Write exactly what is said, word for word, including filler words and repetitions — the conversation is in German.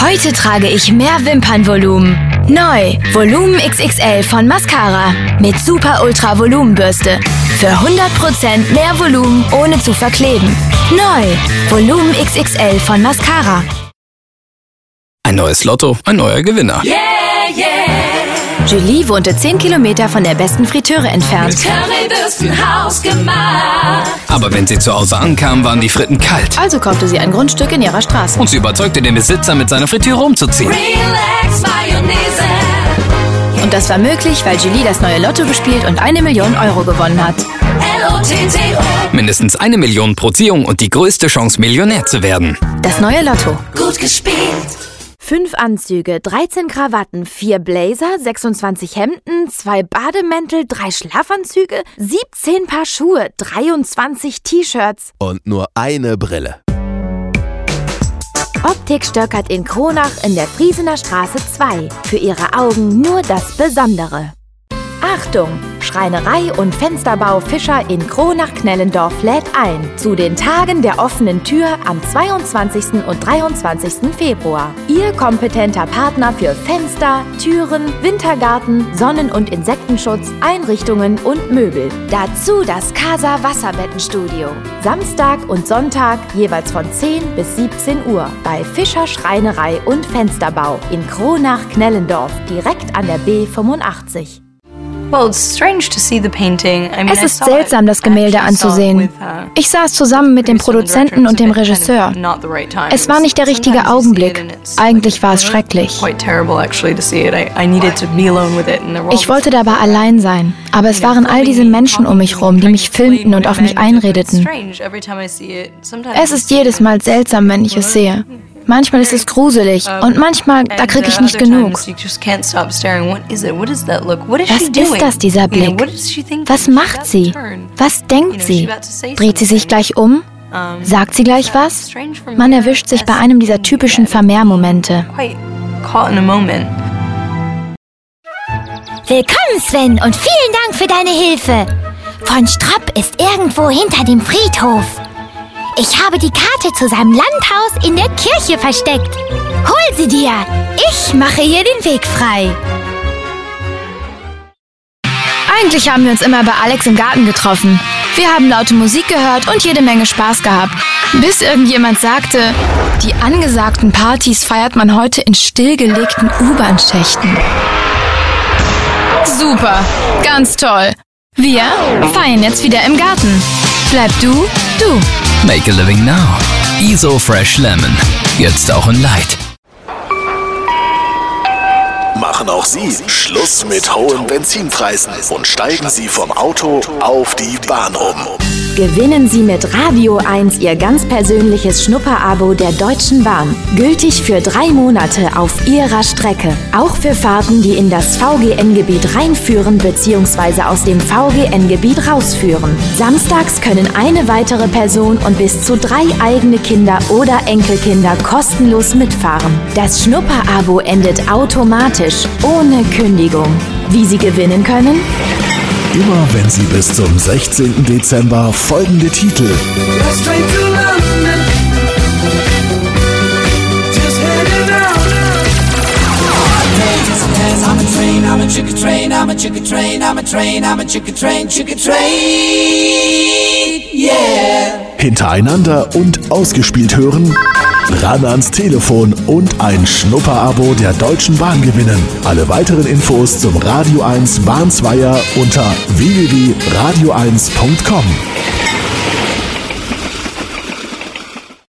Heute trage ich mehr Wimpernvolumen. Neu, Volumen X X L von Mascara mit Super Ultra Volumenbürste. Für hundert Prozent mehr Volumen, ohne zu verkleben. Neu, Volumen X X L von Mascara. Ein neues Lotto, ein neuer Gewinner. Yeah, yeah. Julie wohnte zehn Kilometer von der besten Fritteure entfernt. Mit Currywürsten hausgemacht. Aber wenn sie zu Hause ankam, waren die Fritten kalt. Also kaufte sie ein Grundstück in ihrer Straße. Und sie überzeugte den Besitzer, mit seiner Fritteure umzuziehen. Relax Mayonnaise. Und das war möglich, weil Julie das neue Lotto gespielt und eine Million Euro gewonnen hat. L O T T O. Mindestens eine Million pro Ziehung und die größte Chance, Millionär zu werden. Das neue Lotto. Gut gespielt. Fünf Anzüge, dreizehn Krawatten, vier Blazer, sechsundzwanzig Hemden, zwei Bademäntel, drei Schlafanzüge, siebzehn Paar Schuhe, dreiundzwanzig T-Shirts. Und nur eine Brille. Optik Stöckert in Kronach in der Friesener Straße zwei. Für Ihre Augen nur das Besondere. Achtung! Schreinerei und Fensterbau Fischer in Kronach-Knellendorf lädt ein zu den Tagen der offenen Tür am zweiundzwanzigsten und dreiundzwanzigsten Februar. Ihr kompetenter Partner für Fenster, Türen, Wintergarten, Sonnen- und Insektenschutz, Einrichtungen und Möbel. Dazu das Casa Wasserbettenstudio. Samstag und Sonntag jeweils von zehn bis siebzehn Uhr bei Fischer Schreinerei und Fensterbau in Kronach-Knellendorf, direkt an der B fünfundachtzig. Es ist seltsam, das Gemälde anzusehen. Ich saß zusammen mit dem Produzenten und dem Regisseur. Es war nicht der richtige Augenblick. Eigentlich war es schrecklich. Ich wollte dabei allein sein, aber es waren all diese Menschen um mich rum, die mich filmten und auf mich einredeten. Es ist jedes Mal seltsam, wenn ich es sehe. Manchmal ist es gruselig und manchmal, da kriege ich nicht genug. Was ist das, dieser Blick? Was macht sie? Was denkt sie? Dreht sie sich gleich um? Sagt sie gleich was? Man erwischt sich bei einem dieser typischen Vermehrmomente. Willkommen, Sven, und vielen Dank für deine Hilfe. Von Stropp ist irgendwo hinter dem Friedhof. Ich habe die Karte zu seinem Landhaus in der Kirche versteckt. Hol sie dir. Ich mache hier den Weg frei. Eigentlich haben wir uns immer bei Alex im Garten getroffen. Wir haben laute Musik gehört und jede Menge Spaß gehabt. Bis irgendjemand sagte, die angesagten Partys feiert man heute in stillgelegten U-Bahn-Schächten. Super, ganz toll. Wir feiern jetzt wieder im Garten. Bleib du, du. Make a living now. Iso Fresh Lemon. Jetzt auch in Light. Machen auch Sie Schluss mit hohen Benzinpreisen und steigen Sie vom Auto auf die Bahn um. Gewinnen Sie mit Radio eins Ihr ganz persönliches Schnupperabo der Deutschen Bahn. Gültig für drei Monate auf Ihrer Strecke. Auch für Fahrten, die in das V G N-Gebiet reinführen bzw. aus dem V G N-Gebiet rausführen. Samstags können eine weitere Person und bis zu drei eigene Kinder oder Enkelkinder kostenlos mitfahren. Das Schnupperabo endet automatisch, ohne Kündigung. Wie Sie gewinnen können? Immer wenn Sie bis zum sechzehnten Dezember folgende Titel hintereinander und ausgespielt hören, ran ans Telefon und ein Schnupperabo der Deutschen Bahn gewinnen. Alle weiteren Infos zum Radio eins Bahnzweier unter w w w punkt radio eins punkt com.